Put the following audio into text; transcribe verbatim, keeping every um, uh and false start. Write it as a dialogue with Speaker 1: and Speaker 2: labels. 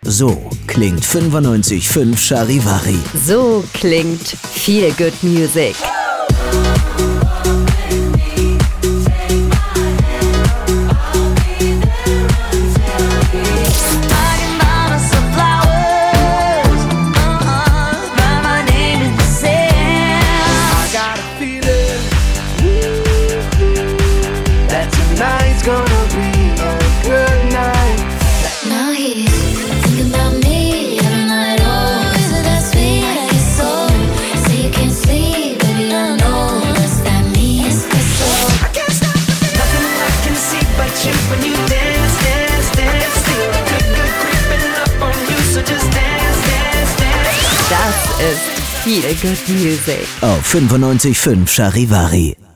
Speaker 1: So klingt fünfundneunzig Komma fünf Charivari.
Speaker 2: So klingt Feel Good Music. Das ist Feel Good Music
Speaker 1: auf fünfundneunzig Komma fünf Charivari.